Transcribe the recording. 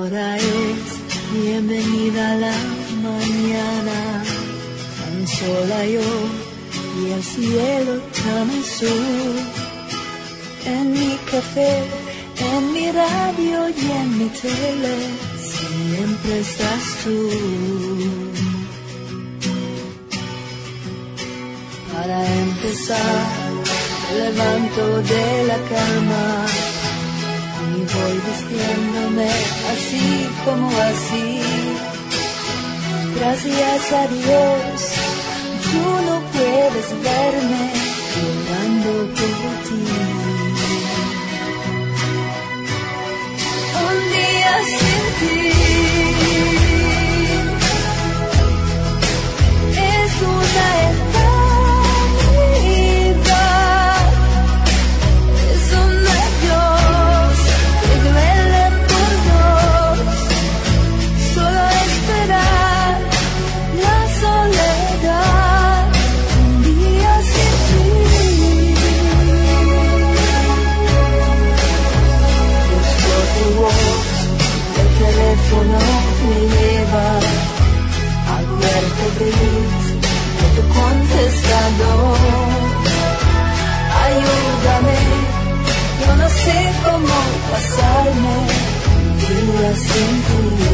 Ahora es bienvenida la mañana, tan sola yo y el cielo tan azul. En mi café, en mi radio y en mi tele, siempre estás tú. Para empezar, me levanto de la cama y voy vistiéndome así como así. Gracias a Dios, tú no puedes verme llorando por ti. Un día sin ti es una eternidad, es un adiós que duele por dos, solo esperar la soledad. Un día sin ti. Busco tu voz, el teléfono me lleva al cuerpo gris de tu contestador. Ayúdame, yo no sé cómo pasarme un día sin ti.